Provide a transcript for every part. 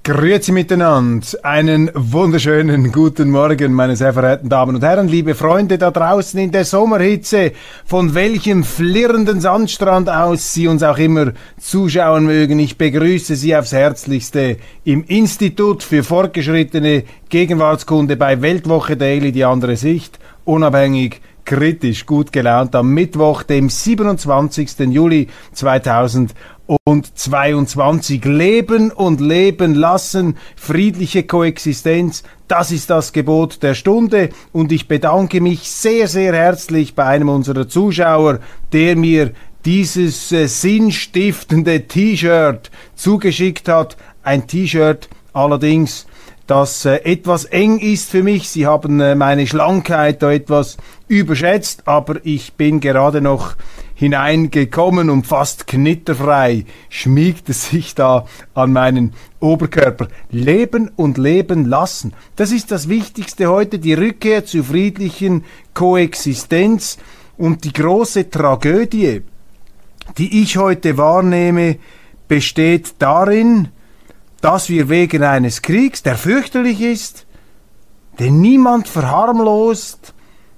Grüezi miteinander. Einen wunderschönen guten Morgen, meine sehr verehrten Damen und Herren, liebe Freunde da draußen in der Sommerhitze, von welchem flirrenden Sandstrand aus Sie uns auch immer zuschauen mögen. Ich begrüße Sie aufs Herzlichste im Institut für fortgeschrittene Gegenwartskunde bei Weltwoche Daily, die andere Sicht, unabhängig, kritisch, gut gelaunt am Mittwoch, dem 27. Juli 2022. Leben und leben lassen, friedliche Koexistenz, das ist das Gebot der Stunde, und ich bedanke mich sehr, sehr herzlich bei einem unserer Zuschauer, der mir dieses sinnstiftende T-Shirt zugeschickt hat. Ein T-Shirt allerdings, das etwas eng ist für mich. Sie haben meine Schlankheit da etwas überschätzt, aber ich bin gerade noch hineingekommen und fast knitterfrei schmiegt es sich da an meinen Oberkörper. Leben und leben lassen. Das ist das Wichtigste heute, die Rückkehr zu friedlichen Koexistenz, und die große Tragödie, die ich heute wahrnehme, besteht darin, dass wir wegen eines Kriegs, der fürchterlich ist, den niemand verharmlost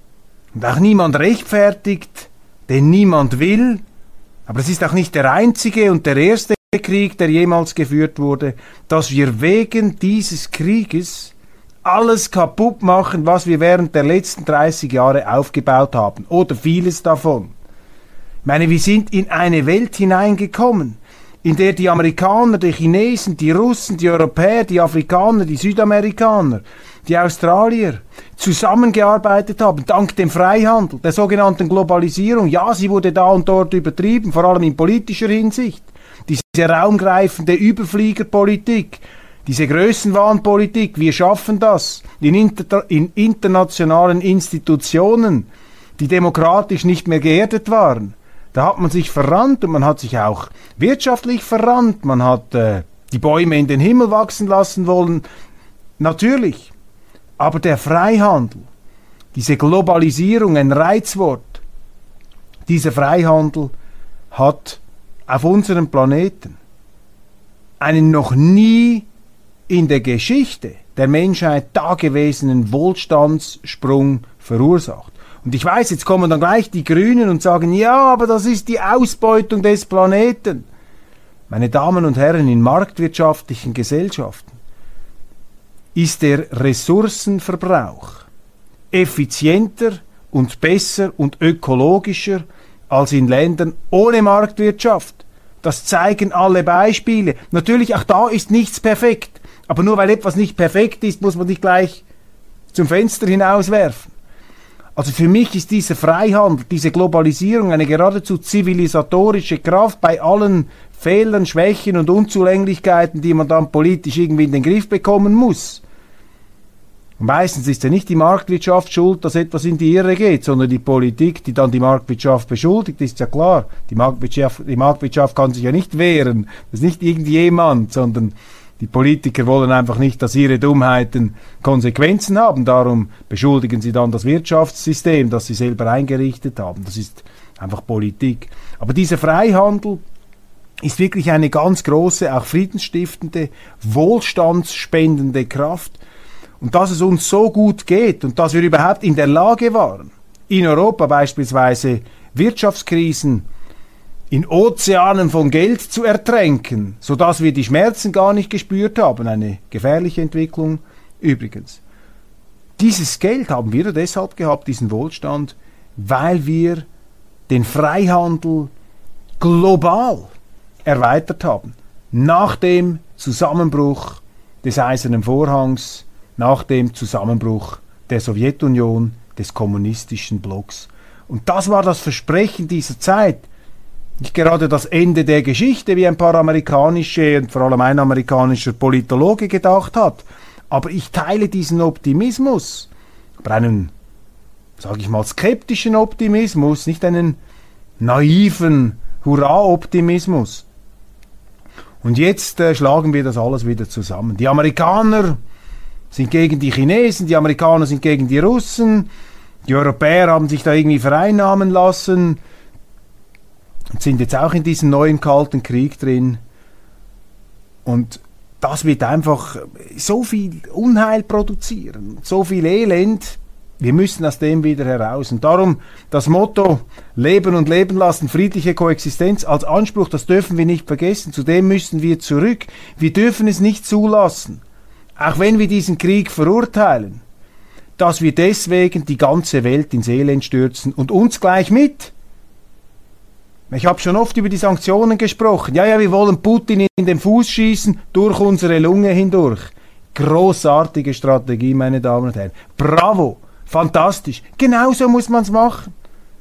und auch niemand rechtfertigt, den niemand will, aber es ist auch nicht der einzige und der erste Krieg, der jemals geführt wurde, dass wir wegen dieses Krieges alles kaputt machen, was wir während der letzten 30 Jahre aufgebaut haben, oder vieles davon. Ich meine, wir sind in eine Welt hineingekommen, in der die Amerikaner, die Chinesen, die Russen, die Europäer, die Afrikaner, die Südamerikaner, die Australier zusammengearbeitet haben, dank dem Freihandel, der sogenannten Globalisierung. Ja, sie wurde da und dort übertrieben, vor allem in politischer Hinsicht. Diese raumgreifende Überfliegerpolitik, diese Größenwahnpolitik, wir schaffen das in internationalen Institutionen, die demokratisch nicht mehr geerdet waren. Da hat man sich verrannt, und man hat sich auch wirtschaftlich verrannt. Man hat die Bäume in den Himmel wachsen lassen wollen. Natürlich. Aber der Freihandel, diese Globalisierung, ein Reizwort, dieser Freihandel hat auf unserem Planeten einen noch nie in der Geschichte der Menschheit dagewesenen Wohlstandssprung verursacht. Und ich weiß, jetzt kommen dann gleich die Grünen und sagen, ja, aber das ist die Ausbeutung des Planeten. Meine Damen und Herren, in marktwirtschaftlichen Gesellschaften ist der Ressourcenverbrauch effizienter und besser und ökologischer als in Ländern ohne Marktwirtschaft. Das zeigen alle Beispiele. Natürlich, auch da ist nichts perfekt. Aber nur weil etwas nicht perfekt ist, muss man nicht gleich zum Fenster hinauswerfen. Also für mich ist dieser Freihandel, diese Globalisierung eine geradezu zivilisatorische Kraft bei allen Fehlern, Schwächen und Unzulänglichkeiten, die man dann politisch irgendwie in den Griff bekommen muss. Und meistens ist ja nicht die Marktwirtschaft schuld, dass etwas in die Irre geht, sondern die Politik, die dann die Marktwirtschaft beschuldigt, ist ja klar. Die Marktwirtschaft kann sich ja nicht wehren. Das ist nicht irgendjemand, sondern die Politiker wollen einfach nicht, dass ihre Dummheiten Konsequenzen haben. Darum beschuldigen sie dann das Wirtschaftssystem, das sie selber eingerichtet haben. Das ist einfach Politik. Aber dieser Freihandel ist wirklich eine ganz große, auch friedensstiftende, wohlstandsspendende Kraft. Und dass es uns so gut geht und dass wir überhaupt in der Lage waren, in Europa beispielsweise Wirtschaftskrisen in Ozeanen von Geld zu ertränken, sodass wir die Schmerzen gar nicht gespürt haben. Eine gefährliche Entwicklung übrigens. Dieses Geld haben wir deshalb gehabt, diesen Wohlstand, weil wir den Freihandel global erweitert haben. Nach dem Zusammenbruch des Eisernen Vorhangs, nach dem Zusammenbruch der Sowjetunion, des kommunistischen Blocks. Und das war das Versprechen dieser Zeit. Nicht gerade das Ende der Geschichte, wie ein paar amerikanische und vor allem ein amerikanischer Politologe gedacht hat. Aber ich teile diesen Optimismus. Aber einen, sage ich mal, skeptischen Optimismus, nicht einen naiven Hurra-Optimismus. Und jetzt schlagen wir das alles wieder zusammen. Die Amerikaner sind gegen die Chinesen, die Amerikaner sind gegen die Russen, die Europäer haben sich da irgendwie vereinnahmen lassen, und sind jetzt auch in diesem neuen kalten Krieg drin. Und das wird einfach so viel Unheil produzieren, so viel Elend. Wir müssen aus dem wieder heraus. Und darum das Motto Leben und Leben lassen, friedliche Koexistenz als Anspruch, das dürfen wir nicht vergessen. Zu dem müssen wir zurück. Wir dürfen es nicht zulassen, auch wenn wir diesen Krieg verurteilen, dass wir deswegen die ganze Welt ins Elend stürzen und uns gleich mit. Ich habe schon oft über die Sanktionen gesprochen. Ja, wir wollen Putin in den Fuß schießen, durch unsere Lunge hindurch. Großartige Strategie, meine Damen und Herren. Bravo! Fantastisch. Genauso muss man es machen.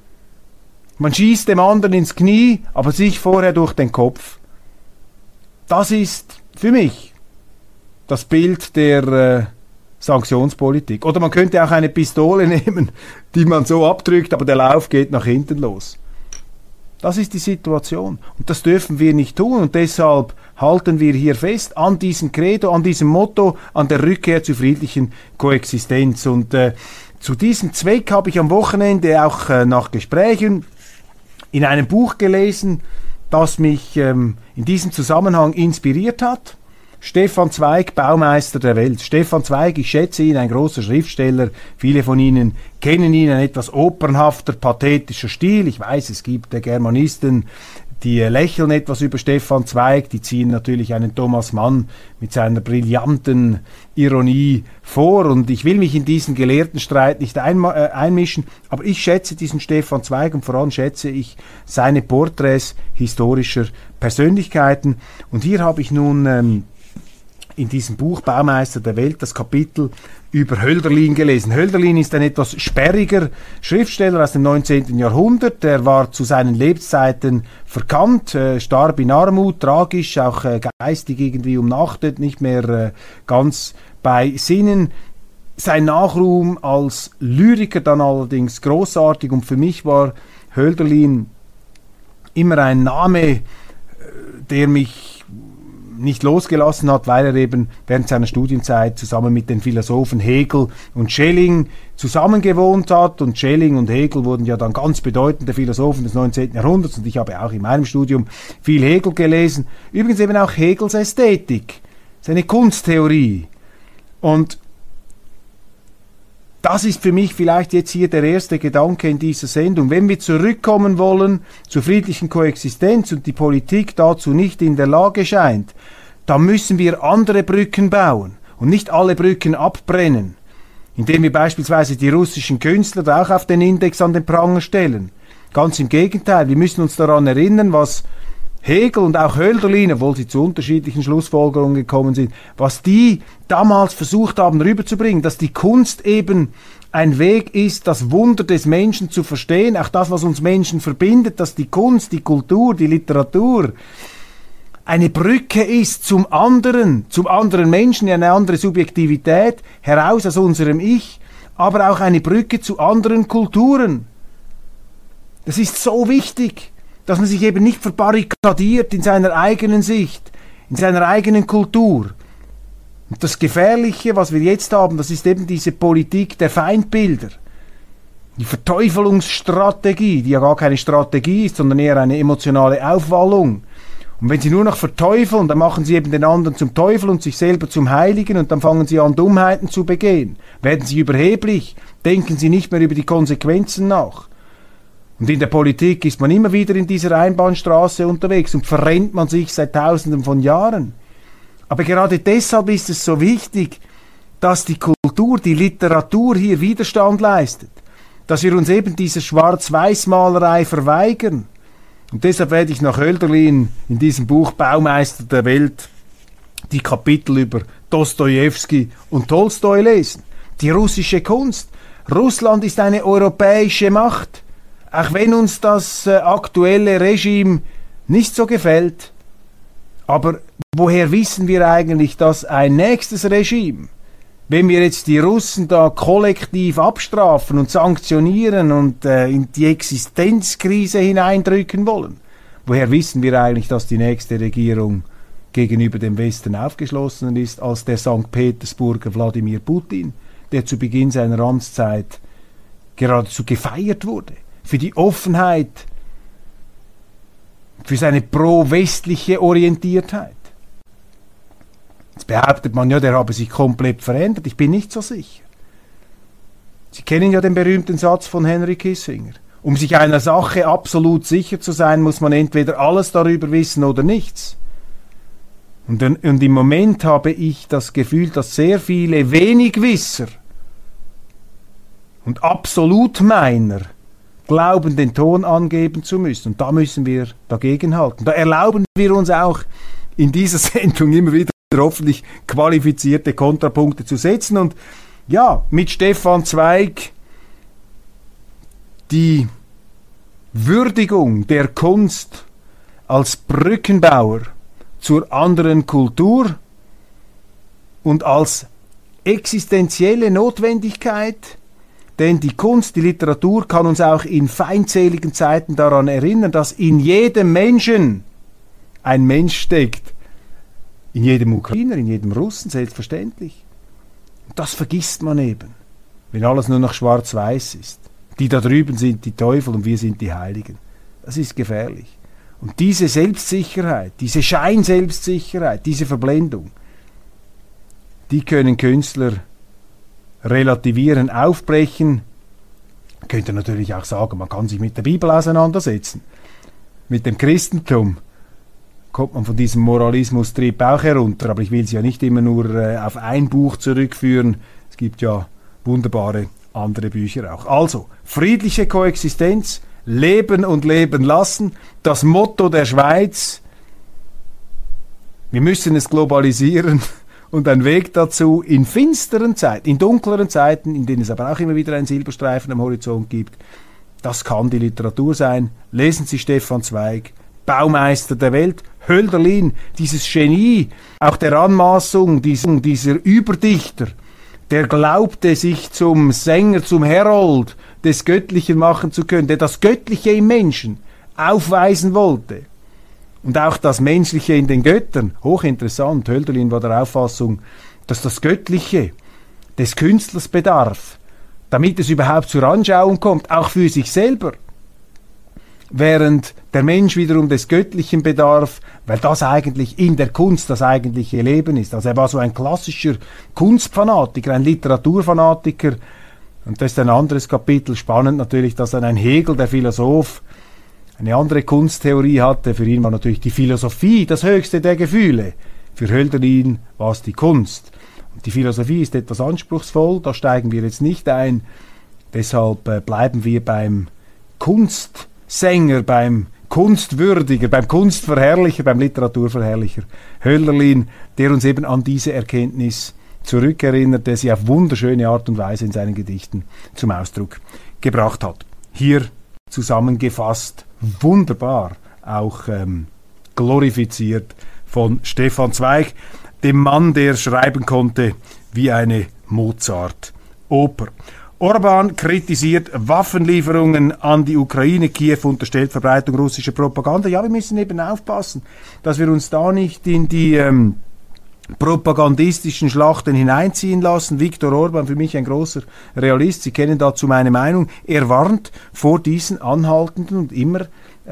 Man schießt dem anderen ins Knie, aber sich vorher durch den Kopf. Das ist für mich das Bild der Sanktionspolitik. Oder man könnte auch eine Pistole nehmen, die man so abdrückt, aber der Lauf geht nach hinten los. Das ist die Situation. Und das dürfen wir nicht tun. Und deshalb halten wir hier fest an diesem Credo, an diesem Motto, an der Rückkehr zur friedlichen Koexistenz. Und zu diesem Zweck habe ich am Wochenende auch nach Gesprächen in einem Buch gelesen, das mich in diesem Zusammenhang inspiriert hat. Stefan Zweig, Baumeister der Welt. Stefan Zweig, ich schätze ihn, ein großer Schriftsteller. Viele von Ihnen kennen ihn, ein etwas opernhafter, pathetischer Stil. Ich weiß, es gibt Germanisten, die lächeln etwas über Stefan Zweig, die ziehen natürlich einen Thomas Mann mit seiner brillanten Ironie vor und ich will mich in diesen Gelehrtenstreit nicht einmischen, aber ich schätze diesen Stefan Zweig und vor allem schätze ich seine Porträts historischer Persönlichkeiten und hier habe ich nun in diesem Buch Baumeister der Welt das Kapitel über Hölderlin gelesen. Hölderlin ist ein etwas sperriger Schriftsteller aus dem 19. Jahrhundert. Er war zu seinen Lebzeiten verkannt, starb in Armut, tragisch, auch geistig irgendwie umnachtet, nicht mehr ganz bei Sinnen. Sein Nachruhm als Lyriker dann allerdings großartig und für mich war Hölderlin immer ein Name, der mich nicht losgelassen hat, weil er eben während seiner Studienzeit zusammen mit den Philosophen Hegel und Schelling zusammengewohnt hat und Schelling und Hegel wurden ja dann ganz bedeutende Philosophen des 19. Jahrhunderts und ich habe auch in meinem Studium viel Hegel gelesen. Übrigens eben auch Hegels Ästhetik, seine Kunsttheorie und das ist für mich vielleicht jetzt hier der erste Gedanke in dieser Sendung. Wenn wir zurückkommen wollen zur friedlichen Koexistenz und die Politik dazu nicht in der Lage scheint, dann müssen wir andere Brücken bauen und nicht alle Brücken abbrennen, indem wir beispielsweise die russischen Künstler auch auf den Index an den Pranger stellen. Ganz im Gegenteil, wir müssen uns daran erinnern, was Hegel und auch Hölderlin, obwohl sie zu unterschiedlichen Schlussfolgerungen gekommen sind, was die damals versucht haben rüberzubringen, dass die Kunst eben ein Weg ist, das Wunder des Menschen zu verstehen, auch das, was uns Menschen verbindet, dass die Kunst, die Kultur, die Literatur eine Brücke ist zum anderen Menschen, eine andere Subjektivität, heraus aus unserem Ich, aber auch eine Brücke zu anderen Kulturen. Das ist so wichtig, dass man sich eben nicht verbarrikadiert in seiner eigenen Sicht, in seiner eigenen Kultur. Und das Gefährliche, was wir jetzt haben, das ist eben diese Politik der Feindbilder. Die Verteufelungsstrategie, die ja gar keine Strategie ist, sondern eher eine emotionale Aufwallung. Und wenn sie nur noch verteufeln, dann machen sie eben den anderen zum Teufel und sich selber zum Heiligen und dann fangen sie an, Dummheiten zu begehen. Werden sie überheblich, denken sie nicht mehr über die Konsequenzen nach. Und in der Politik ist man immer wieder in dieser Einbahnstraße unterwegs und verrennt man sich seit Tausenden von Jahren. Aber gerade deshalb ist es so wichtig, dass die Kultur, die Literatur hier Widerstand leistet. Dass wir uns eben diese Schwarz-Weiß-Malerei verweigern. Und deshalb werde ich nach Hölderlin in diesem Buch Baumeister der Welt die Kapitel über Dostojewski und Tolstoi lesen. Die russische Kunst. Russland ist eine europäische Macht. Auch wenn uns das aktuelle Regime nicht so gefällt, aber woher wissen wir eigentlich, dass ein nächstes Regime, wenn wir jetzt die Russen da kollektiv abstrafen und sanktionieren und in die Existenzkrise hineindrücken wollen, woher wissen wir eigentlich, dass die nächste Regierung gegenüber dem Westen aufgeschlossener ist als der St. Petersburger Wladimir Putin, der zu Beginn seiner Amtszeit geradezu gefeiert wurde? Für die Offenheit, für seine pro-westliche Orientiertheit. behauptet man ja, der habe sich komplett verändert. Ich bin nicht so sicher. Sie kennen ja den berühmten Satz von Henry Kissinger. Um sich einer Sache absolut sicher zu sein, muss man entweder alles darüber wissen oder nichts. Und im Moment habe ich das Gefühl, dass sehr viele Wenigwisser und Absolutmeiner glauben, den Ton angeben zu müssen. Und da müssen wir dagegenhalten. Da erlauben wir uns auch in dieser Sendung immer wieder hoffentlich qualifizierte Kontrapunkte zu setzen. Und ja, mit Stefan Zweig die Würdigung der Kunst als Brückenbauer zur anderen Kultur und als existenzielle Notwendigkeit, denn die Kunst, die Literatur kann uns auch in feindseligen Zeiten daran erinnern, dass in jedem Menschen ein Mensch steckt. In jedem Ukrainer, in jedem Russen, selbstverständlich. Und das vergisst man eben, wenn alles nur noch schwarz-weiß ist. Die da drüben sind die Teufel und wir sind die Heiligen. Das ist gefährlich. Und diese Selbstsicherheit, diese Scheinselbstsicherheit, diese Verblendung, die können Künstler relativieren, aufbrechen. Man könnte natürlich auch sagen, man kann sich mit der Bibel auseinandersetzen. Mit dem Christentum kommt man von diesem Moralismustrieb auch herunter, aber ich will es ja nicht immer nur auf ein Buch zurückführen. Es gibt ja wunderbare andere Bücher auch. Also, friedliche Koexistenz, leben und leben lassen, das Motto der Schweiz. Wir müssen es globalisieren und ein Weg dazu in finsteren Zeiten, in dunkleren Zeiten, in denen es aber auch immer wieder einen Silberstreifen am Horizont gibt. Das kann die Literatur sein. Lesen Sie Stefan Zweig, Baumeister der Welt, Hölderlin, dieses Genie, auch der Anmaßung, dieser Überdichter, der glaubte, sich zum Sänger, zum Herold des Göttlichen machen zu können, der das Göttliche im Menschen aufweisen wollte. Und auch das Menschliche in den Göttern. Hochinteressant. Hölderlin war der Auffassung, dass das Göttliche des Künstlers bedarf, damit es überhaupt zur Anschauung kommt, auch für sich selber. Während der Mensch wiederum des Göttlichen bedarf, weil das eigentlich in der Kunst das eigentliche Leben ist. Also er war so ein klassischer Kunstfanatiker, ein Literaturfanatiker. Und das ist ein anderes Kapitel. Spannend natürlich, dass dann ein Hegel, der Philosoph, eine andere Kunsttheorie hatte. Für ihn war natürlich die Philosophie das höchste der Gefühle. Für Hölderlin war es die Kunst. Und die Philosophie ist etwas anspruchsvoll, da steigen wir jetzt nicht ein. Deshalb bleiben wir beim Kunstsänger, beim Kunstwürdiger, beim Kunstverherrlicher, beim Literaturverherrlicher Hölderlin, der uns eben an diese Erkenntnis zurückerinnert, der sie auf wunderschöne Art und Weise in seinen Gedichten zum Ausdruck gebracht hat. Hier zusammengefasst, wunderbar auch glorifiziert von Stefan Zweig, dem Mann, der schreiben konnte wie eine Mozart-Oper. Orban kritisiert Waffenlieferungen an die Ukraine. Kiew unterstellt Verbreitung russischer Propaganda. Ja, wir müssen eben aufpassen, dass wir uns da nicht in die propagandistischen Schlachten hineinziehen lassen. Viktor Orban, für mich ein großer Realist, Sie kennen dazu meine Meinung, er warnt vor diesen anhaltenden und immer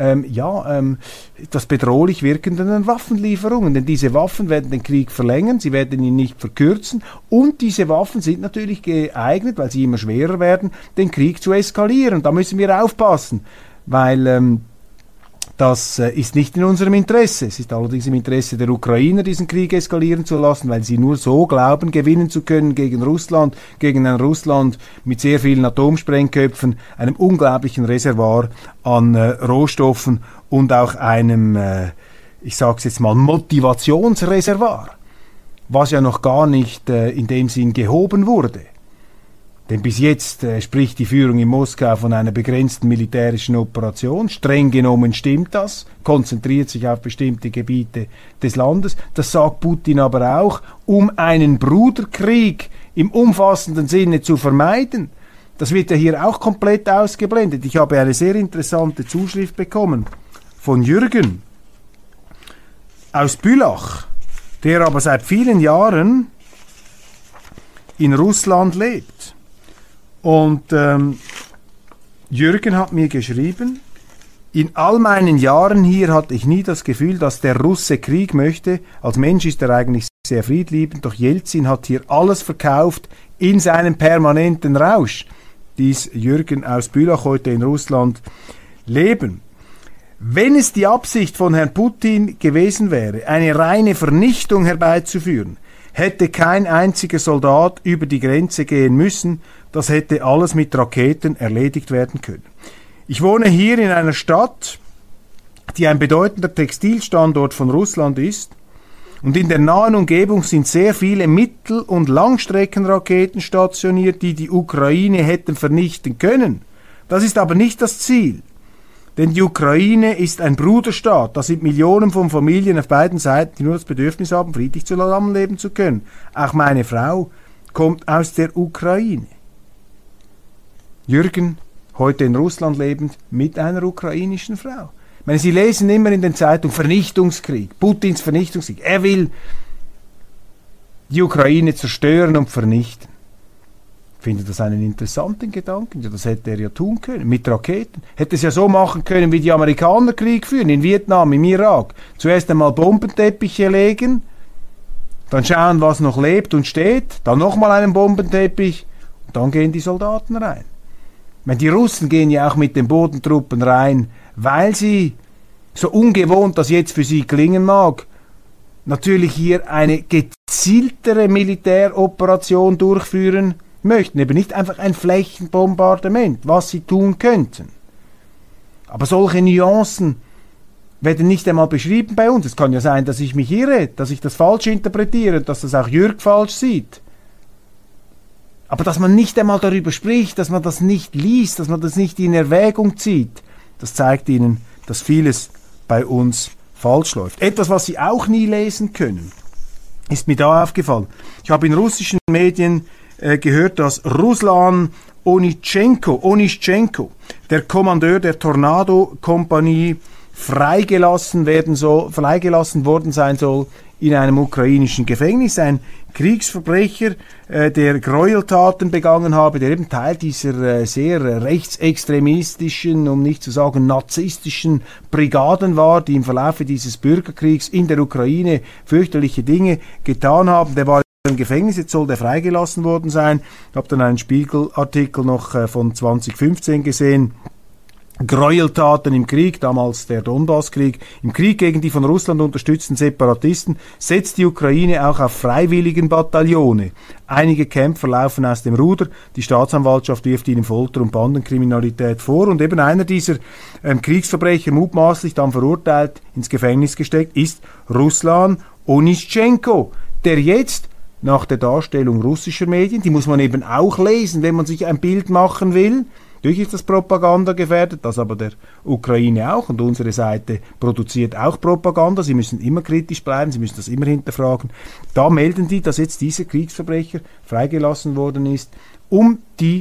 das bedrohlich wirkenden Waffenlieferungen, denn diese Waffen werden den Krieg verlängern, sie werden ihn nicht verkürzen und diese Waffen sind natürlich geeignet, weil sie immer schwerer werden, den Krieg zu eskalieren. Da müssen wir aufpassen, weil das ist nicht in unserem Interesse. Es ist allerdings im Interesse der Ukrainer, diesen Krieg eskalieren zu lassen, weil sie nur so glauben, gewinnen zu können gegen Russland, gegen ein Russland mit sehr vielen Atomsprengköpfen, einem unglaublichen Reservoir an Rohstoffen und auch einem, ich sage es jetzt mal, Motivationsreservoir, was ja noch gar nicht in dem Sinn gehoben wurde. Denn bis jetzt spricht die Führung in Moskau von einer begrenzten militärischen Operation. Streng genommen stimmt das, konzentriert sich auf bestimmte Gebiete des Landes. Das sagt Putin aber auch, um einen Bruderkrieg im umfassenden Sinne zu vermeiden. Das wird ja hier auch komplett ausgeblendet. Ich habe eine sehr interessante Zuschrift bekommen von Jürgen aus Bülach, der aber seit vielen Jahren in Russland lebt. Und Jürgen hat mir geschrieben, in all meinen Jahren hier hatte ich nie das Gefühl, dass der Russe Krieg möchte. Als Mensch ist er eigentlich sehr friedliebend, doch Jelzin hat hier alles verkauft in seinem permanenten Rausch. Dies Jürgen aus Bülach, heute in Russland leben. Wenn es die Absicht von Herrn Putin gewesen wäre, eine reine Vernichtung herbeizuführen, hätte kein einziger Soldat über die Grenze gehen müssen, das hätte alles mit Raketen erledigt werden können. Ich wohne hier in einer Stadt, die ein bedeutender Textilstandort von Russland ist, und in der nahen Umgebung sind sehr viele Mittel- und Langstreckenraketen stationiert, die die Ukraine hätten vernichten können. Das ist aber nicht das Ziel. Denn die Ukraine ist ein Bruderstaat. Da sind Millionen von Familien auf beiden Seiten, die nur das Bedürfnis haben, friedlich zusammenleben zu können. Auch meine Frau kommt aus der Ukraine. Jürgen, heute in Russland lebend, mit einer ukrainischen Frau. Ich meine, Sie lesen immer in den Zeitungen Vernichtungskrieg, Putins Vernichtungskrieg. Er will die Ukraine zerstören und vernichten. Ich finde das einen interessanten Gedanken. Ja, das hätte er ja tun können, mit Raketen. Hätte es ja so machen können, wie die Amerikaner Krieg führen, in Vietnam, im Irak. Zuerst einmal Bombenteppiche legen, dann schauen, was noch lebt und steht, dann nochmal einen Bombenteppich und dann gehen die Soldaten rein. Ich meine, die Russen gehen ja auch mit den Bodentruppen rein, weil sie, so ungewohnt das jetzt für sie klingen mag, natürlich hier eine gezieltere Militäroperation durchführen möchten, eben nicht einfach ein Flächenbombardement, was sie tun könnten. Aber solche Nuancen werden nicht einmal beschrieben bei uns. Es kann ja sein, dass ich mich irre, dass ich das falsch interpretiere, dass das auch Jürg falsch sieht. Aber dass man nicht einmal darüber spricht, dass man das nicht liest, dass man das nicht in Erwägung zieht, das zeigt Ihnen, dass vieles bei uns falsch läuft. Etwas, was Sie auch nie lesen können, ist mir da aufgefallen. Ich habe in russischen Medien gehört, dass Ruslan Onischenko, der Kommandeur der Tornado-Kompanie, freigelassen worden sein soll in einem ukrainischen Gefängnis. Ein Kriegsverbrecher, der Gräueltaten begangen habe, der eben Teil dieser sehr rechtsextremistischen, um nicht zu sagen narzisstischen Brigaden war, die im Verlauf dieses Bürgerkriegs in der Ukraine fürchterliche Dinge getan haben. Der war im Gefängnis, jetzt soll der freigelassen worden sein. Ich habe dann einen Spiegelartikel noch von 2015 gesehen. Gräueltaten im Krieg, damals der Donbasskrieg, im Krieg gegen die von Russland unterstützten Separatisten, setzt die Ukraine auch auf Freiwilligenbataillone. Einige Kämpfer laufen aus dem Ruder, die Staatsanwaltschaft wirft ihnen Folter und Bandenkriminalität vor und eben einer dieser Kriegsverbrecher, mutmaßlich dann verurteilt, ins Gefängnis gesteckt, ist Ruslan Onischenko, der jetzt nach der Darstellung russischer Medien, die muss man eben auch lesen, wenn man sich ein Bild machen will. Natürlich ist das Propaganda gefährdet, das aber der Ukraine auch, und unsere Seite produziert auch Propaganda. Sie müssen immer kritisch bleiben, Sie müssen das immer hinterfragen. Da melden die, dass jetzt dieser Kriegsverbrecher freigelassen worden ist, um die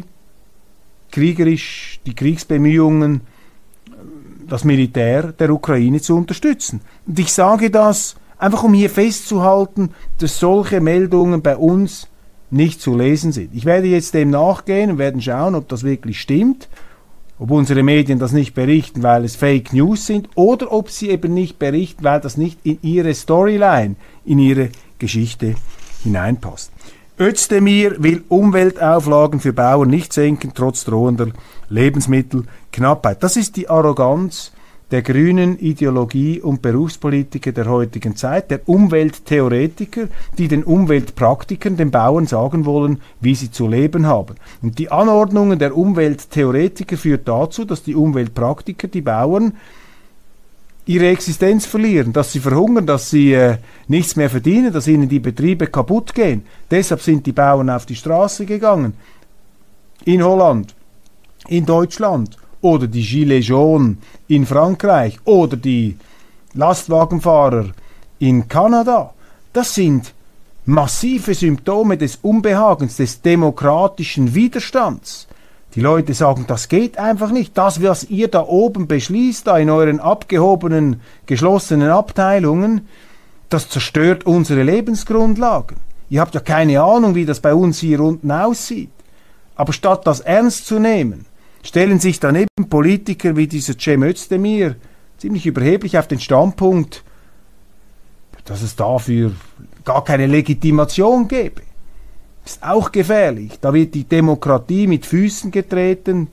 Kriegsbemühungen, das Militär der Ukraine zu unterstützen. Und ich sage das einfach, um hier festzuhalten, dass solche Meldungen bei uns nicht zu lesen sind. Ich werde jetzt dem nachgehen und werden schauen, ob das wirklich stimmt, ob unsere Medien das nicht berichten, weil es Fake News sind, oder ob sie eben nicht berichten, weil das nicht in ihre Storyline, in ihre Geschichte hineinpasst. Özdemir will Umweltauflagen für Bauern nicht senken, trotz drohender Lebensmittelknappheit. Das ist die Arroganz der grünen Ideologie und Berufspolitiker der heutigen Zeit, der Umwelttheoretiker, die den Umweltpraktikern, den Bauern sagen wollen, wie sie zu leben haben. Und die Anordnungen der Umwelttheoretiker führt dazu, dass die Umweltpraktiker, die Bauern, ihre Existenz verlieren, dass sie verhungern, dass sie nichts mehr verdienen, dass ihnen die Betriebe kaputt gehen. Deshalb sind die Bauern auf die Straße gegangen. In Holland, in Deutschland, oder die Gilets jaunes in Frankreich oder die Lastwagenfahrer in Kanada. Das sind massive Symptome des Unbehagens, des demokratischen Widerstands. Die Leute sagen, das geht einfach nicht. Das, was ihr da oben beschließt, da in euren abgehobenen, geschlossenen Abteilungen, das zerstört unsere Lebensgrundlagen. Ihr habt ja keine Ahnung, wie das bei uns hier unten aussieht. Aber statt das ernst zu nehmen, stellen sich daneben Politiker wie dieser Cem Özdemir ziemlich überheblich auf den Standpunkt, dass es dafür gar keine Legitimation gäbe. Ist auch gefährlich. Da wird die Demokratie mit Füßen getreten,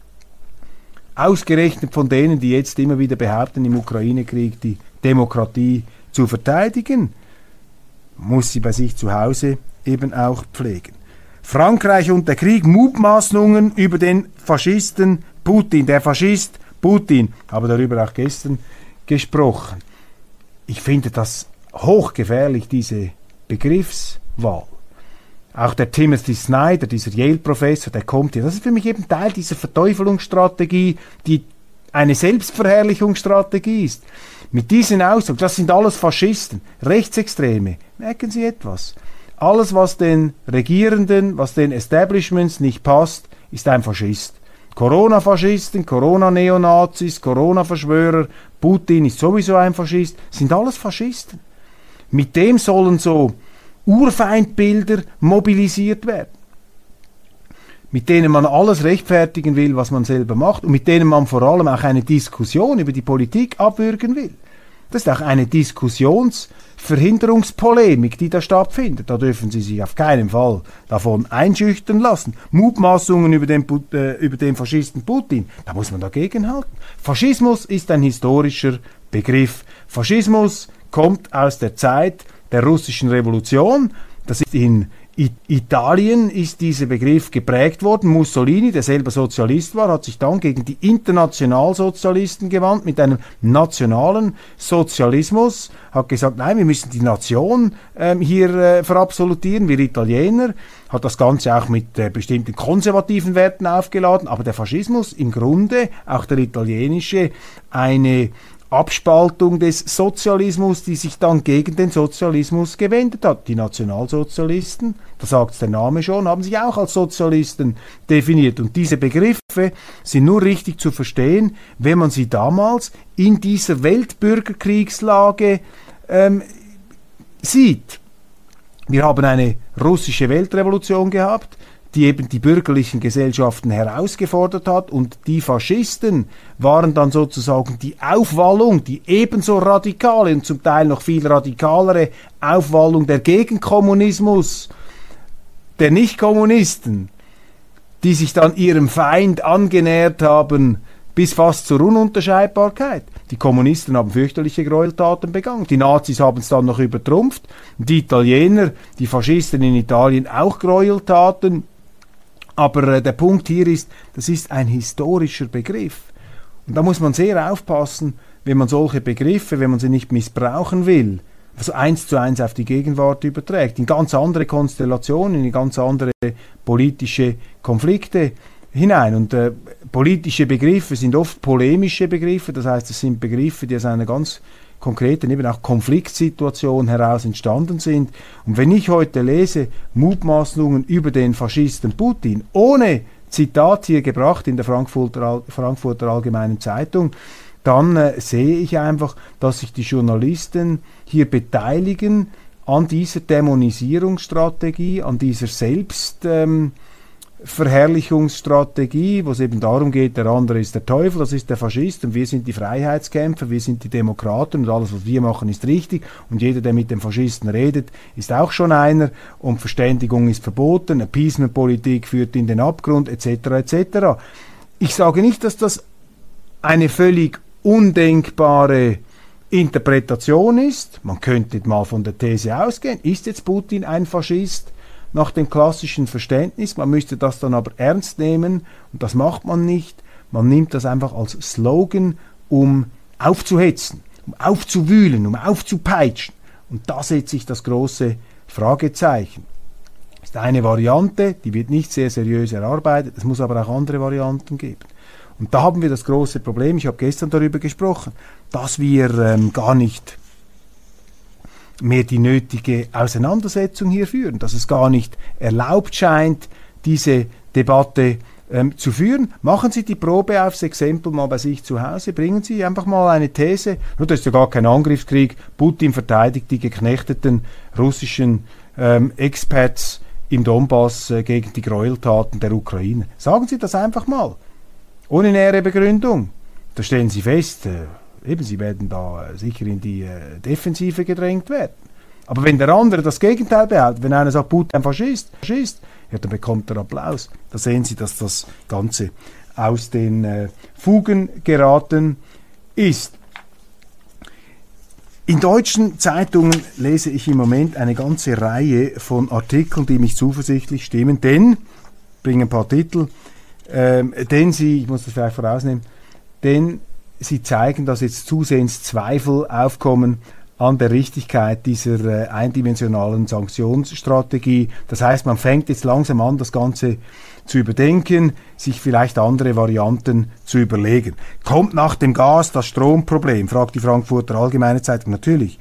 ausgerechnet von denen, die jetzt immer wieder behaupten, im Ukraine-Krieg die Demokratie zu verteidigen, muss sie bei sich zu Hause eben auch pflegen. Frankreich und der Krieg, Mutmaßungen über den Faschisten Putin. Der Faschist Putin, habe darüber auch gestern gesprochen. Ich finde das hochgefährlich, diese Begriffswahl. Auch der Timothy Snyder, dieser Yale-Professor, der kommt hier. Das ist für mich eben Teil dieser Verteufelungsstrategie, die eine Selbstverherrlichungsstrategie ist. Mit diesen Ausdruck, das sind alles Faschisten, Rechtsextreme. Merken Sie etwas? Alles, was den Regierenden, was den Establishments nicht passt, ist ein Faschist. Corona-Faschisten, Corona-Neonazis, Corona-Verschwörer, Putin ist sowieso ein Faschist, sind alles Faschisten. Mit dem sollen so Urfeindbilder mobilisiert werden, mit denen man alles rechtfertigen will, was man selber macht und mit denen man vor allem auch eine Diskussion über die Politik abwürgen will. Das ist auch eine Diskussionsverhinderungspolemik, die da stattfindet. Da dürfen Sie sich auf keinen Fall davon einschüchtern lassen. Mutmaßungen über den Faschisten Putin, da muss man dagegen halten. Faschismus ist ein historischer Begriff. Faschismus kommt aus der Zeit der russischen Revolution. Das ist in Italien ist dieser Begriff geprägt worden. Mussolini, der selber Sozialist war, hat sich dann gegen die Internationalsozialisten gewandt mit einem nationalen Sozialismus, hat gesagt, nein, wir müssen die Nation hier verabsolutieren, wir Italiener, hat das Ganze auch mit bestimmten konservativen Werten aufgeladen, aber der Faschismus im Grunde, auch der italienische, eine Abspaltung des Sozialismus, die sich dann gegen den Sozialismus gewendet hat. Die Nationalsozialisten, da sagt der Name schon, haben sich auch als Sozialisten definiert. Und diese Begriffe sind nur richtig zu verstehen, wenn man sie damals in dieser Weltbürgerkriegslage sieht. Wir haben eine russische Weltrevolution gehabt, die eben die bürgerlichen Gesellschaften herausgefordert hat, und die Faschisten waren dann sozusagen die Aufwallung, die ebenso radikale und zum Teil noch viel radikalere Aufwallung der Gegenkommunismus, der Nichtkommunisten, die sich dann ihrem Feind angenähert haben bis fast zur Ununterscheidbarkeit. Die Kommunisten haben fürchterliche Gräueltaten begangen, die Nazis haben es dann noch übertrumpft, die Italiener, die Faschisten in Italien auch Gräueltaten. Aber der Punkt hier ist, das ist ein historischer Begriff. Und da muss man sehr aufpassen, wenn man solche Begriffe, wenn man sie nicht missbrauchen will, also 1:1 auf die Gegenwart überträgt, in ganz andere Konstellationen, in ganz andere politische Konflikte hinein. Und politische Begriffe sind oft polemische Begriffe, das heißt, es sind Begriffe, die aus einer ganz konkreten, eben auch Konfliktsituation heraus entstanden sind. Und wenn ich heute lese, Mutmaßungen über den Faschisten Putin, ohne Zitat hier gebracht in der Frankfurter Allgemeinen Zeitung, dann sehe ich einfach, dass sich die Journalisten hier beteiligen an dieser Dämonisierungsstrategie, an dieser Selbstverherrlichungsstrategie, wo es eben darum geht, der andere ist der Teufel, das ist der Faschist und wir sind die Freiheitskämpfer, wir sind die Demokraten und alles, was wir machen, ist richtig und jeder, der mit dem Faschisten redet, ist auch schon einer und Verständigung ist verboten, Appeasement-Politik führt in den Abgrund, etc. etc. Ich sage nicht, dass das eine völlig undenkbare Interpretation ist. Man könnte mal von der These ausgehen, ist jetzt Putin ein Faschist? Nach dem klassischen Verständnis, man müsste das dann aber ernst nehmen und das macht man nicht. Man nimmt das einfach als Slogan, um aufzuhetzen, um aufzuwühlen, um aufzupeitschen. Und da setzt sich das große Fragezeichen. Das ist eine Variante, die wird nicht sehr seriös erarbeitet, es muss aber auch andere Varianten geben. Und da haben wir das große Problem, ich habe gestern darüber gesprochen, dass wir gar nicht mehr die nötige Auseinandersetzung hier führen, dass es gar nicht erlaubt scheint, diese Debatte zu führen. Machen Sie die Probe aufs Exempel mal bei sich zu Hause, bringen Sie einfach mal eine These, das ist ja gar kein Angriffskrieg, Putin verteidigt die geknechteten russischen Expats im Donbass gegen die Gräueltaten der Ukraine. Sagen Sie das einfach mal, ohne nähere Begründung. Da stellen Sie fest, eben, sie werden da sicher in die Defensive gedrängt werden. Aber wenn der andere das Gegenteil behauptet, wenn einer sagt, Putin ein Faschist, ja, dann bekommt er Applaus. Da sehen Sie, dass das Ganze aus den Fugen geraten ist. In deutschen Zeitungen lese ich im Moment eine ganze Reihe von Artikeln, die mich zuversichtlich stimmen, denn, bringe ein paar Titel, denn sie, ich muss das vielleicht vorausnehmen, denn sie zeigen, dass jetzt zusehends Zweifel aufkommen an der Richtigkeit dieser eindimensionalen Sanktionsstrategie. Das heißt, man fängt jetzt langsam an, das Ganze zu überdenken, sich vielleicht andere Varianten zu überlegen. Kommt nach dem Gas das Stromproblem, fragt die Frankfurter Allgemeine Zeitung. Natürlich.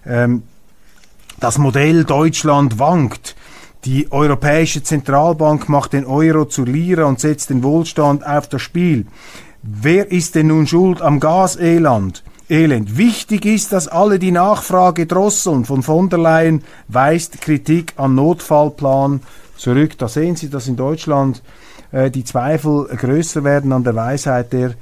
Das Modell Deutschland wankt. Die Europäische Zentralbank macht den Euro zur Lira und setzt den Wohlstand auf das Spiel. Wer ist denn nun schuld am Gaselend? Wichtig ist, dass alle die Nachfrage drosseln. Von der Leyen weist Kritik an Notfallplan zurück. Da sehen Sie, dass in Deutschland die Zweifel größer werden an der Weisheit der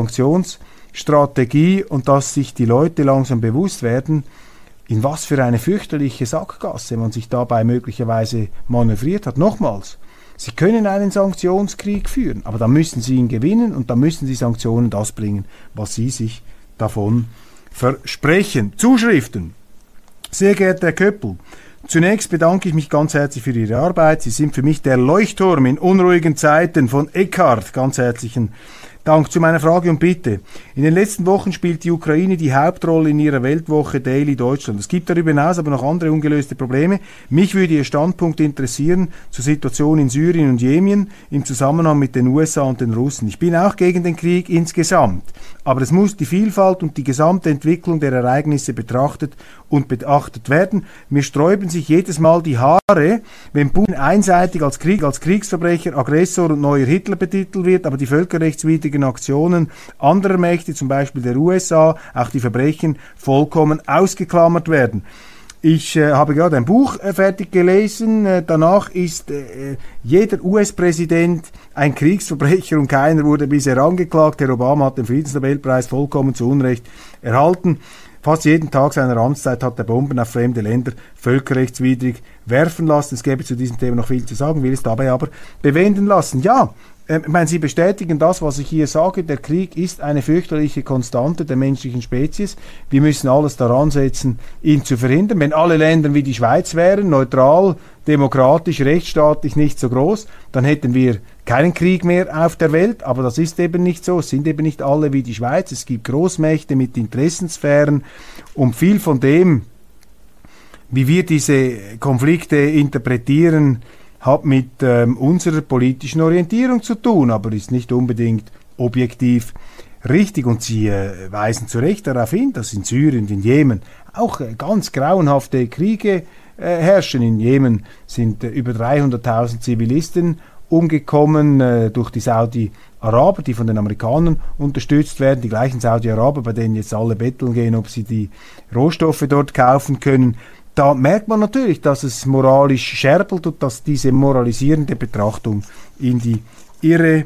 Sanktionsstrategie und dass sich die Leute langsam bewusst werden, in was für eine fürchterliche Sackgasse man sich dabei möglicherweise manövriert hat. Nochmals, Sie können einen Sanktionskrieg führen, aber dann müssen Sie ihn gewinnen und dann müssen die Sanktionen das bringen, was Sie sich davon versprechen. Zuschriften. Sehr geehrter Herr Köppel, zunächst bedanke ich mich ganz herzlich für Ihre Arbeit. Sie sind für mich der Leuchtturm in unruhigen Zeiten von Eckhart. Ganz herzlichen Dank. Zu meiner Frage und Bitte. In den letzten Wochen spielt die Ukraine die Hauptrolle in ihrer Weltwoche Daily Deutschland. Es gibt darüber hinaus aber noch andere ungelöste Probleme. Mich würde Ihr Standpunkt interessieren zur Situation in Syrien und Jemen im Zusammenhang mit den USA und den Russen. Ich bin auch gegen den Krieg insgesamt, aber es muss die Vielfalt und die gesamte Entwicklung der Ereignisse betrachtet und beachtet werden. Mir sträuben sich jedes Mal die Haare, wenn Putin einseitig als Kriegsverbrecher, Aggressor und neuer Hitler betitelt wird, aber die völkerrechtswidrigen Aktionen anderer Mächte, zum Beispiel der USA, auch die Verbrechen vollkommen ausgeklammert werden. Ich habe gerade ein Buch fertig gelesen. Danach ist jeder US-Präsident ein Kriegsverbrecher und keiner wurde bisher angeklagt. Herr Obama hat den Friedensnobelpreis vollkommen zu Unrecht erhalten. Fast jeden Tag seiner Amtszeit hat er Bomben auf fremde Länder völkerrechtswidrig werfen lassen. Es gäbe zu diesem Thema noch viel zu sagen, will es dabei aber bewenden lassen. Ja, ich meine, Sie bestätigen das, was ich hier sage. Der Krieg ist eine fürchterliche Konstante der menschlichen Spezies. Wir müssen alles daran setzen, ihn zu verhindern. Wenn alle Länder wie die Schweiz wären, neutral, demokratisch, rechtsstaatlich, nicht so groß, dann hätten wir keinen Krieg mehr auf der Welt. Aber das ist eben nicht so. Es sind eben nicht alle wie die Schweiz. Es gibt Großmächte mit Interessensphären. Und viel von dem, wie wir diese Konflikte interpretieren, hat mit unserer politischen Orientierung zu tun, aber ist nicht unbedingt objektiv richtig. Und Sie weisen zu Recht darauf hin, dass in Syrien, in Jemen auch ganz grauenhafte Kriege herrschen. In Jemen sind über 300.000 Zivilisten umgekommen durch die Saudi-Araber, die von den Amerikanern unterstützt werden, die gleichen Saudi-Araber, bei denen jetzt alle betteln gehen, ob sie die Rohstoffe dort kaufen können. Da merkt man natürlich, dass es moralisch scherbelt und dass diese moralisierende Betrachtung in die Irre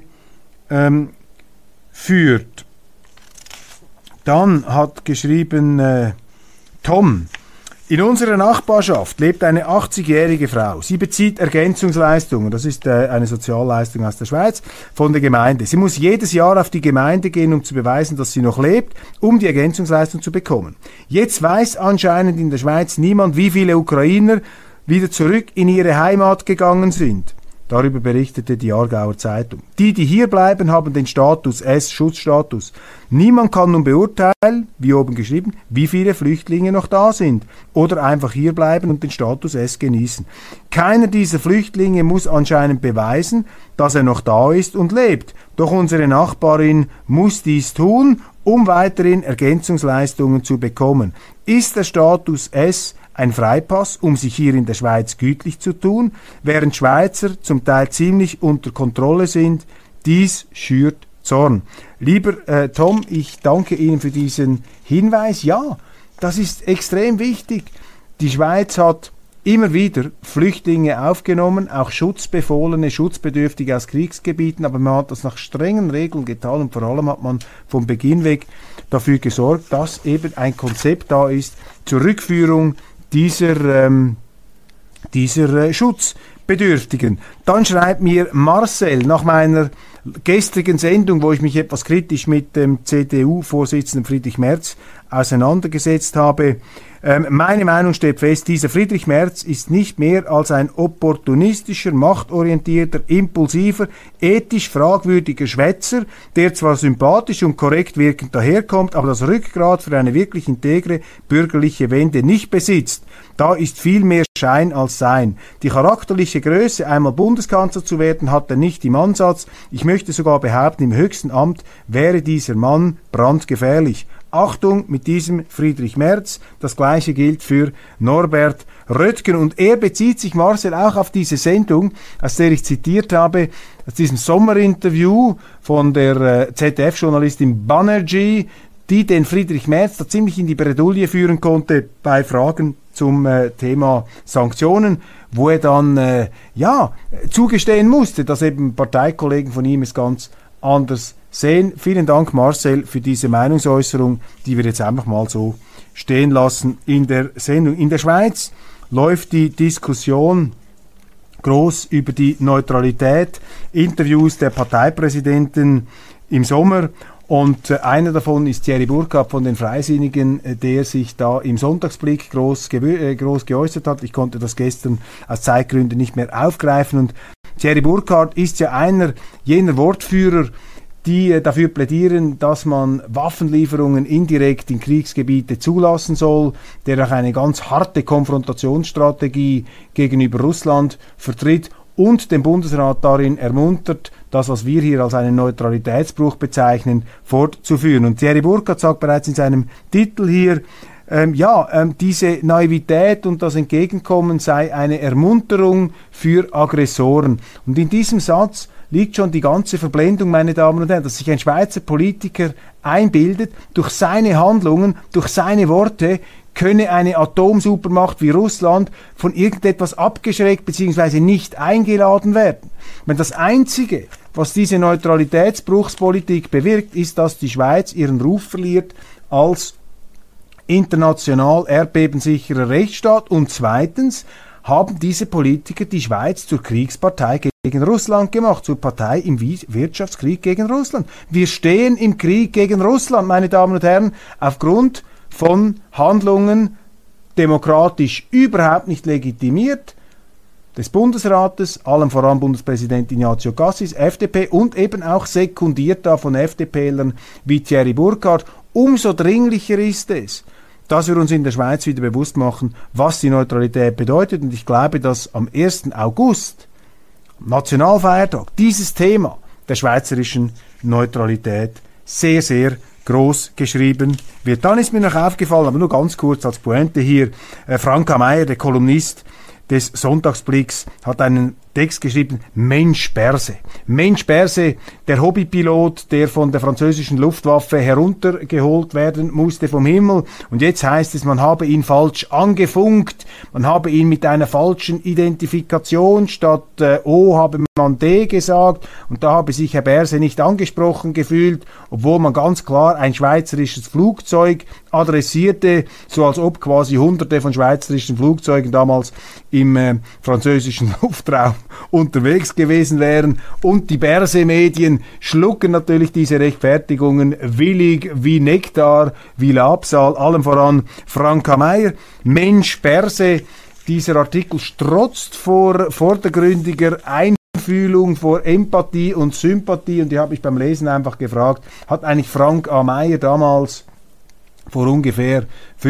führt. Dann hat geschrieben Tom: In unserer Nachbarschaft lebt eine 80-jährige Frau. Sie bezieht Ergänzungsleistungen, das ist eine Sozialleistung aus der Schweiz, von der Gemeinde. Sie muss jedes Jahr auf die Gemeinde gehen, um zu beweisen, dass sie noch lebt, um die Ergänzungsleistung zu bekommen. Jetzt weiß anscheinend in der Schweiz niemand, wie viele Ukrainer wieder zurück in ihre Heimat gegangen sind. Darüber berichtete die Aargauer Zeitung. Die hier bleiben, haben den Status S, Schutzstatus. Niemand kann nun beurteilen, wie oben geschrieben, wie viele Flüchtlinge noch da sind oder einfach hier bleiben und den Status S genießen. Keiner dieser Flüchtlinge muss anscheinend beweisen, dass er noch da ist und lebt. Doch unsere Nachbarin muss dies tun, um weiterhin Ergänzungsleistungen zu bekommen. Ist der Status S ein Freipass, um sich hier in der Schweiz gütlich zu tun, während Schweizer zum Teil ziemlich unter Kontrolle sind? Dies schürt Zorn. Lieber Tom, ich danke Ihnen für diesen Hinweis. Ja, das ist extrem wichtig. Die Schweiz hat immer wieder Flüchtlinge aufgenommen, auch Schutzbefohlene, Schutzbedürftige aus Kriegsgebieten, aber man hat das nach strengen Regeln getan und vor allem hat man vom Beginn weg dafür gesorgt, dass eben ein Konzept da ist zur Rückführung dieser Schutzbedürftigen. Dann schreibt mir Marcel nach meiner gestrigen Sendung, wo ich mich etwas kritisch mit dem CDU-Vorsitzenden Friedrich Merz auseinandergesetzt habe. Meine Meinung steht fest, dieser Friedrich Merz ist nicht mehr als ein opportunistischer, machtorientierter, impulsiver, ethisch fragwürdiger Schwätzer, der zwar sympathisch und korrekt wirkend daherkommt, aber das Rückgrat für eine wirklich integre bürgerliche Wende nicht besitzt. Da ist viel mehr Schein als Sein. Die charakterliche Größe, einmal Bundeskanzler zu werden, hat er nicht im Ansatz. Ich möchte sogar behaupten, im höchsten Amt wäre dieser Mann brandgefährlich. Achtung mit diesem Friedrich Merz. Das Gleiche gilt für Norbert Röttgen. Und er bezieht sich, Marcel, auch auf diese Sendung, aus der ich zitiert habe, aus diesem Sommerinterview von der ZDF-Journalistin Banerjee, die den Friedrich Merz da ziemlich in die Bredouille führen konnte bei Fragen zum Thema Sanktionen, wo er dann zugestehen musste, dass eben Parteikollegen von ihm es ganz anders sehen. Vielen Dank, Marcel, für diese Meinungsäußerung, die wir jetzt einfach mal so stehen lassen in der Sendung. In der Schweiz läuft die Diskussion groß über die Neutralität, Interviews der Parteipräsidenten im Sommer. Und einer davon ist Thierry Burkhardt von den Freisinnigen, der sich da im Sonntagsblick groß geäußert hat. Ich konnte das gestern aus Zeitgründen nicht mehr aufgreifen. Und Thierry Burkhardt ist ja einer jener Wortführer, die dafür plädieren, dass man Waffenlieferungen indirekt in Kriegsgebiete zulassen soll, der auch eine ganz harte Konfrontationsstrategie gegenüber Russland vertritt und den Bundesrat darin ermuntert, das, was wir hier als einen Neutralitätsbruch bezeichnen, fortzuführen. Und Thierry Burkhardt sagt bereits in seinem Titel hier, diese Naivität und das Entgegenkommen sei eine Ermunterung für Aggressoren. Und in diesem Satz liegt schon die ganze Verblendung, meine Damen und Herren, dass sich ein Schweizer Politiker einbildet, durch seine Handlungen, durch seine Worte könne eine Atomsupermacht wie Russland von irgendetwas abgeschreckt bzw. nicht eingeladen werden. Wenn das Einzige, was diese Neutralitätsbruchspolitik bewirkt, ist, dass die Schweiz ihren Ruf verliert als international erdbebensicherer Rechtsstaat, und zweitens haben diese Politiker die Schweiz zur Kriegspartei gegen Russland gemacht, zur Partei im Wirtschaftskrieg gegen Russland. Wir stehen im Krieg gegen Russland, meine Damen und Herren, aufgrund von Handlungen demokratisch überhaupt nicht legitimiert des Bundesrates, allem voran Bundespräsident Ignazio Cassis, FDP, und eben auch sekundiert da von FDPlern wie Thierry Burkhardt. Umso dringlicher ist es, dass wir uns in der Schweiz wieder bewusst machen, was die Neutralität bedeutet. Und ich glaube, dass am 1. August, Nationalfeiertag, dieses Thema der schweizerischen Neutralität sehr, sehr groß geschrieben wird. Dann ist mir noch aufgefallen, aber nur ganz kurz als Pointe hier, Frank Meyer, der Kolumnist des Sonntagsblicks, hat einen Text geschrieben, Mensch Berse. Mensch Berse, der Hobbypilot, der von der französischen Luftwaffe heruntergeholt werden musste vom Himmel. Und jetzt heißt es, man habe ihn falsch angefunkt, man habe ihn mit einer falschen Identifikation statt O habe man D gesagt. Und da habe sich Herr Berse nicht angesprochen gefühlt, obwohl man ganz klar ein schweizerisches Flugzeug adressierte, so als ob quasi hunderte von schweizerischen Flugzeugen damals im französischen Luftraum unterwegs gewesen wären. Und die Berse-Medien schlucken natürlich diese Rechtfertigungen willig wie Nektar, wie Labsal, allem voran Frank Meyer. Mensch Berse, dieser Artikel strotzt vor vordergründiger Einfühlung, vor Empathie und Sympathie, und die habe ich beim Lesen einfach gefragt, hat eigentlich Frank A. Meyer damals vor ungefähr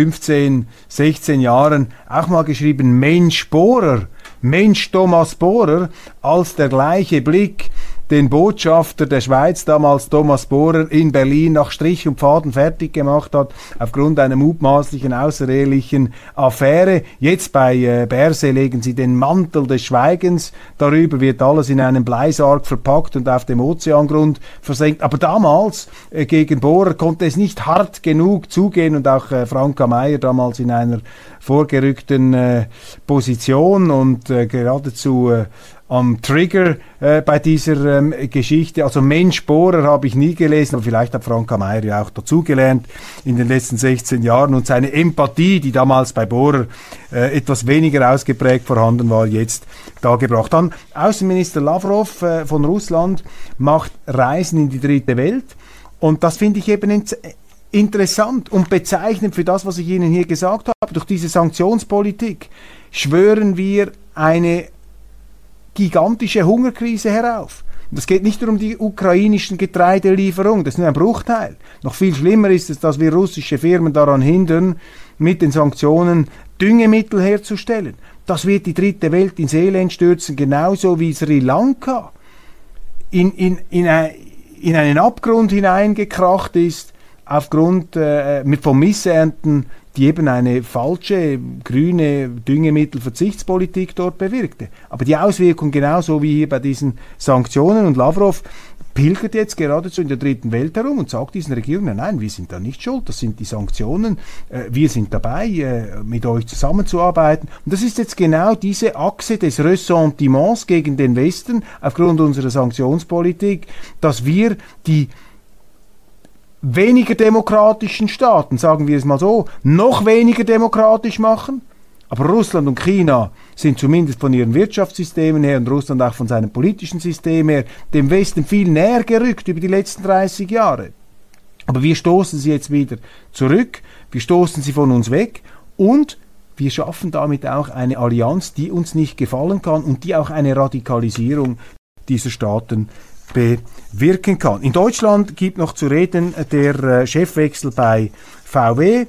15, 16 Jahren auch mal geschrieben, Mensch Bohrer, Mensch Thomas Bohrer, als der gleiche Blick den Botschafter der Schweiz, damals Thomas Bohrer, in Berlin nach Strich und Faden fertig gemacht hat, aufgrund einer mutmaßlichen außerehelichen Affäre. Jetzt bei Berse legen sie den Mantel des Schweigens darüber, wird alles in einem Bleisarg verpackt und auf dem Ozeangrund versenkt. Aber damals gegen Bohrer konnte es nicht hart genug zugehen und auch Franka Meier damals in einer vorgerückten Position und geradezu am Trigger bei dieser Geschichte. Also Mensch Bohrer habe ich nie gelesen, aber vielleicht hat Franka Meier ja auch dazugelernt in den letzten 16 Jahren und seine Empathie, die damals bei Bohrer etwas weniger ausgeprägt vorhanden war, jetzt dargebracht. Dann Außenminister Lavrov von Russland macht Reisen in die dritte Welt und das finde ich eben interessant und bezeichnend für das, was ich Ihnen hier gesagt habe. Durch diese Sanktionspolitik schwören wir eine gigantische Hungerkrise herauf. Und es geht nicht nur um die ukrainischen Getreidelieferungen, das ist nur ein Bruchteil. Noch viel schlimmer ist es, dass wir russische Firmen daran hindern, mit den Sanktionen Düngemittel herzustellen. Das wird die dritte Welt ins Elend stürzen, genauso wie Sri Lanka in einen Abgrund hineingekracht ist, aufgrund von Missernten, die eben eine falsche grüne Düngemittelverzichtspolitik dort bewirkte. Aber die Auswirkung genauso wie hier bei diesen Sanktionen, und Lavrov pilgert jetzt geradezu in der dritten Welt herum und sagt diesen Regierungen, nein, wir sind da nicht schuld, das sind die Sanktionen, wir sind dabei, mit euch zusammenzuarbeiten. Und das ist jetzt genau diese Achse des Ressentiments gegen den Westen aufgrund unserer Sanktionspolitik, dass wir die weniger demokratischen Staaten, sagen wir es mal so, noch weniger demokratisch machen. Aber Russland und China sind zumindest von ihren Wirtschaftssystemen her und Russland auch von seinem politischen System her dem Westen viel näher gerückt über die letzten 30 Jahre. Aber wir stoßen sie jetzt wieder zurück, wir stoßen sie von uns weg und wir schaffen damit auch eine Allianz, die uns nicht gefallen kann und die auch eine Radikalisierung dieser Staaten bewirken kann. In Deutschland gibt noch zu reden der Chefwechsel bei VW.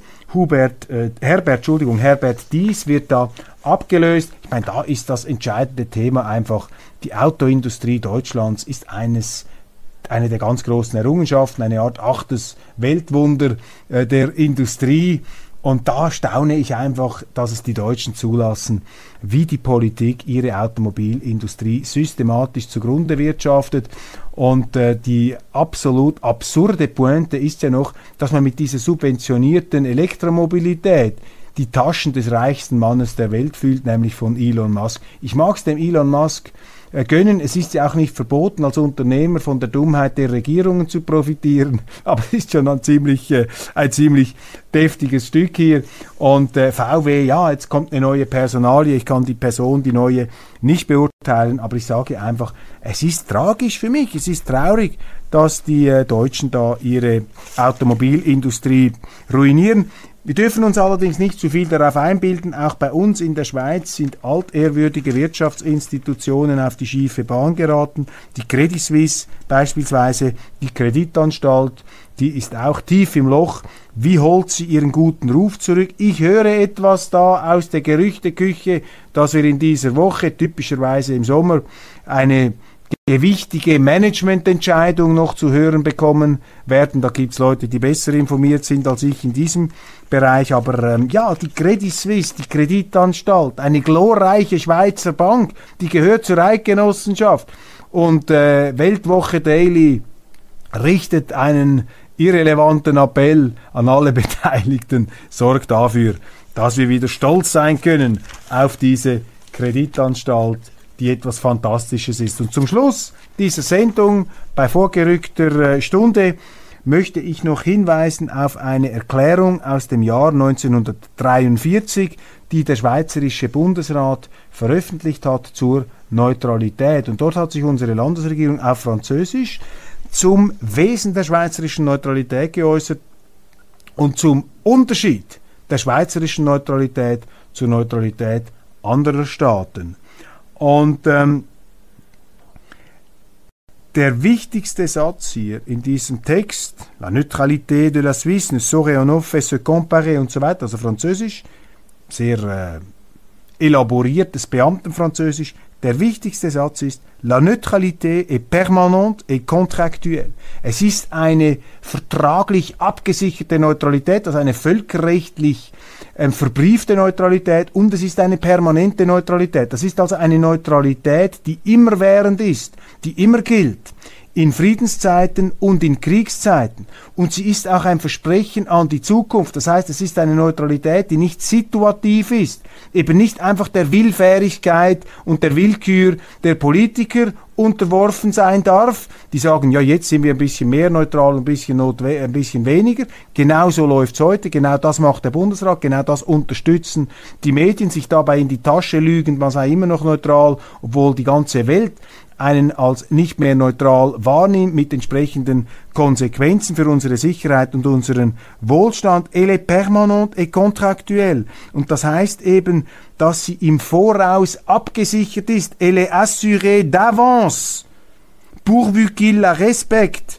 Herbert Diess wird da abgelöst. Ich meine, da ist das entscheidende Thema einfach, die Autoindustrie Deutschlands ist eine der ganz großen Errungenschaften, eine Art 8. Weltwunder der Industrie. Und da staune ich einfach, dass es die Deutschen zulassen, wie die Politik ihre Automobilindustrie systematisch zugrunde wirtschaftet. Und die absolut absurde Pointe ist ja noch, dass man mit dieser subventionierten Elektromobilität die Taschen des reichsten Mannes der Welt füllt, nämlich von Elon Musk. Ich mag es dem Elon Musk gönnen. Es ist ja auch nicht verboten, als Unternehmer von der Dummheit der Regierungen zu profitieren, aber es ist schon ein ziemlich deftiges Stück hier. Und VW, ja, jetzt kommt eine neue Personalie, ich kann die neue nicht beurteilen, aber ich sage einfach, es ist tragisch für mich, es ist traurig, dass die Deutschen da ihre Automobilindustrie ruinieren. Wir dürfen uns allerdings nicht zu viel darauf einbilden, auch bei uns in der Schweiz sind altehrwürdige Wirtschaftsinstitutionen auf die schiefe Bahn geraten. Die Credit Suisse beispielsweise, die Kreditanstalt, die ist auch tief im Loch. Wie holt sie ihren guten Ruf zurück? Ich höre etwas da aus der Gerüchteküche, dass wir in dieser Woche, typischerweise im Sommer, eine gewichtige Managemententscheidung noch zu hören bekommen werden. Da gibt es Leute, die besser informiert sind als ich in diesem Bereich. Aber ja, die Credit Suisse, die Kreditanstalt, eine glorreiche Schweizer Bank, die gehört zur Eidgenossenschaft. Und Weltwoche Daily richtet einen irrelevanten Appell an alle Beteiligten. Sorgt dafür, dass wir wieder stolz sein können auf diese Kreditanstalt, die etwas Fantastisches ist. Und zum Schluss dieser Sendung bei vorgerückter Stunde möchte ich noch hinweisen auf eine Erklärung aus dem Jahr 1943, die der Schweizerische Bundesrat veröffentlicht hat zur Neutralität. Und dort hat sich unsere Landesregierung auf Französisch zum Wesen der schweizerischen Neutralität geäußert und zum Unterschied der schweizerischen Neutralität zur Neutralität anderer Staaten. Und der wichtigste Satz hier in diesem Text, la neutralité de la Suisse ne saurait en effet se comparer und so weiter, also Französisch, sehr elaboriertes Beamtenfranzösisch. Der wichtigste Satz ist: La neutralité est permanente et contractuelle. Es ist eine vertraglich abgesicherte Neutralität, also eine völkerrechtlich verbriefte Neutralität, und es ist eine permanente Neutralität. Das ist also eine Neutralität, die immerwährend ist, die immer gilt. In Friedenszeiten und in Kriegszeiten. Und sie ist auch ein Versprechen an die Zukunft. Das heißt, es ist eine Neutralität, die nicht situativ ist. Eben nicht einfach der Willfährigkeit und der Willkür der Politiker unterworfen sein darf. Die sagen, ja, jetzt sind wir ein bisschen mehr neutral, ein bisschen weniger. Genau so läuft's heute. Genau das macht der Bundesrat. Genau das unterstützen die Medien, sich dabei in die Tasche lügen, man sei immer noch neutral, obwohl die ganze Welt einen als nicht mehr neutral wahrnimmt, mit entsprechenden Konsequenzen für unsere Sicherheit und unseren Wohlstand. Elle est permanente et contractuelle. Und das heißt eben, dass sie im Voraus abgesichert ist. Elle est assurée d'avance, pourvu qu'il la respecte.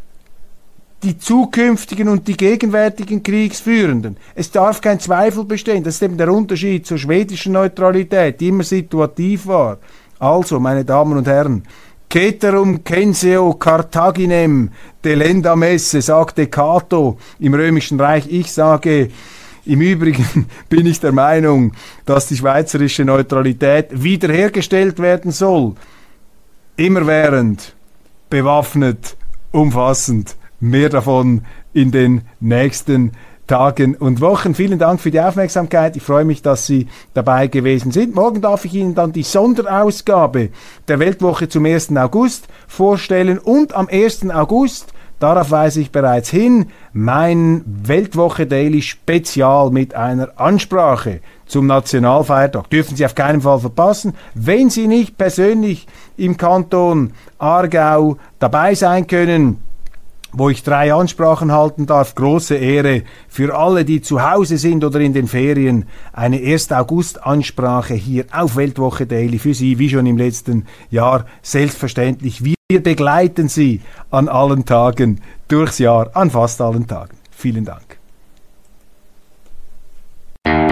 Die zukünftigen und die gegenwärtigen Kriegsführenden. Es darf kein Zweifel bestehen. Das ist eben der Unterschied zur schwedischen Neutralität, die immer situativ war. Also, meine Damen und Herren, Ceterum censeo Carthaginem delenda messe, sagte Cato im Römischen Reich. Ich sage, im Übrigen bin ich der Meinung, dass die schweizerische Neutralität wiederhergestellt werden soll. Immerwährend, bewaffnet, umfassend. Mehr davon in den nächsten Tagen und Wochen. Vielen Dank für die Aufmerksamkeit. Ich freue mich, dass Sie dabei gewesen sind. Morgen darf ich Ihnen dann die Sonderausgabe der Weltwoche zum 1. August vorstellen und am 1. August, darauf weise ich bereits hin, mein Weltwoche Daily Spezial mit einer Ansprache zum Nationalfeiertag. Dürfen Sie auf keinen Fall verpassen. Wenn Sie nicht persönlich im Kanton Aargau dabei sein können, wo ich 3 Ansprachen halten darf, große Ehre für alle, die zu Hause sind oder in den Ferien, eine 1. August-Ansprache hier auf Weltwoche Daily für Sie, wie schon im letzten Jahr, selbstverständlich. Wir begleiten Sie an allen Tagen durchs Jahr, an fast allen Tagen. Vielen Dank.